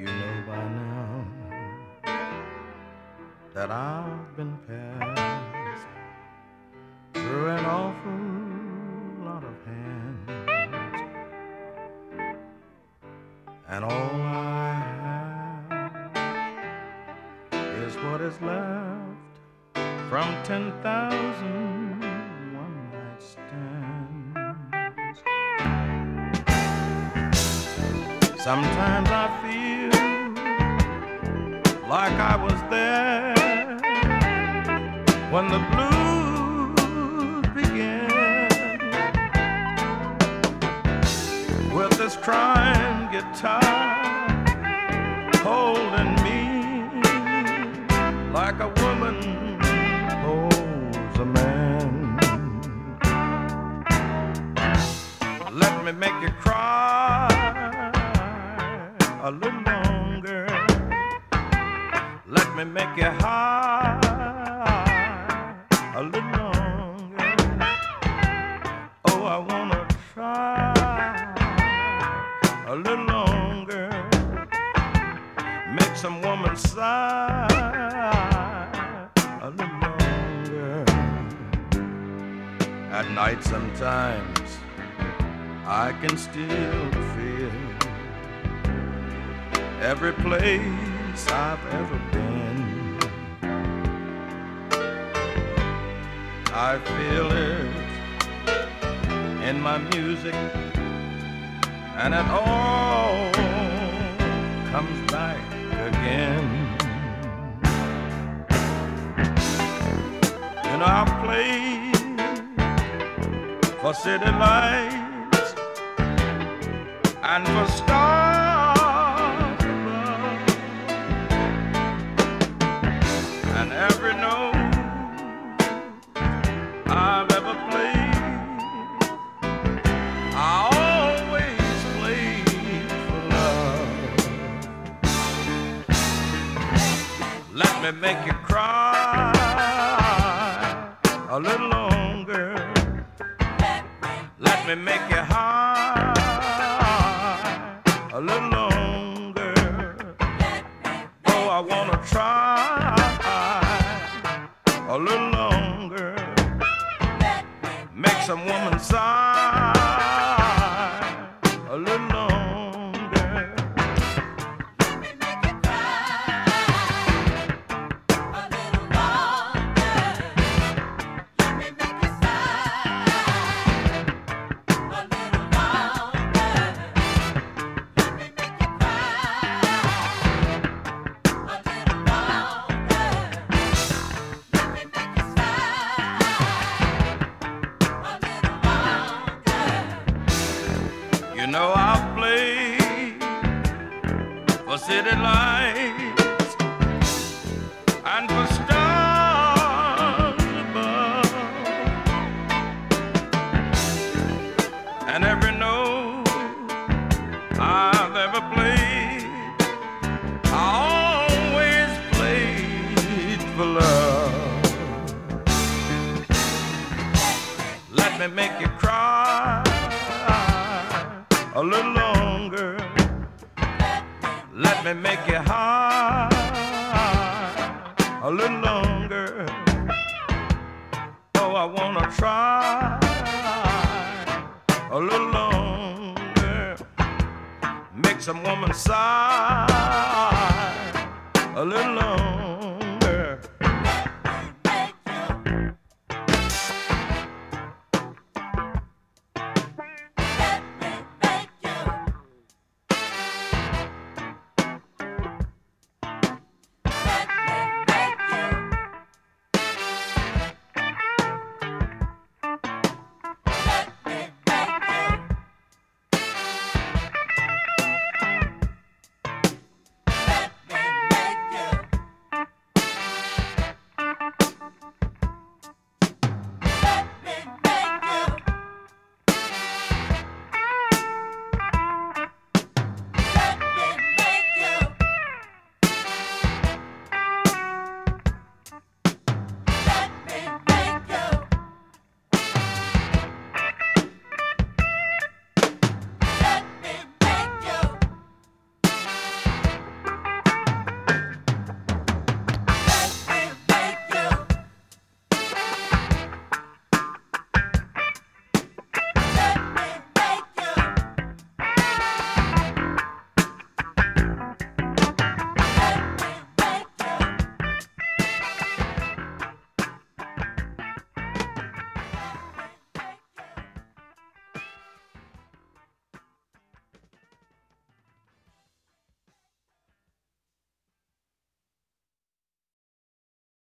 You know by now that I've been passed through an awful lot of hands, and all I have is what is left from 10,000 one-night stands. Sometimes I feel like I was there when the blues began, with this crying guitar holding me like a woman holds a man. Let me make you cry a little longer. Let me make you high a little longer. Oh, I wanna try a little longer. Make some woman sigh a little longer. At night sometimes I can still feel every place I've ever been. I feel it in my music, and it all comes back again. You know, I play for city lights and for stars above, and every note I've ever played, I always played for love. Let me make you cry a little longer. Let me make you high a little longer. Oh, I wanna try a little longer. Make some woman sigh a little longer. Let me make you cry a little longer. Let me make you sigh a little longer. Let me make you cry a little longer. Let me make you sigh a little longer. You know I'll play for city lights and for stars above, and every note I've ever played, I always played for love. Let me make you cry a little longer. Let me make you high a little longer. Oh, I wanna try a little longer. Make some woman sigh a little longer.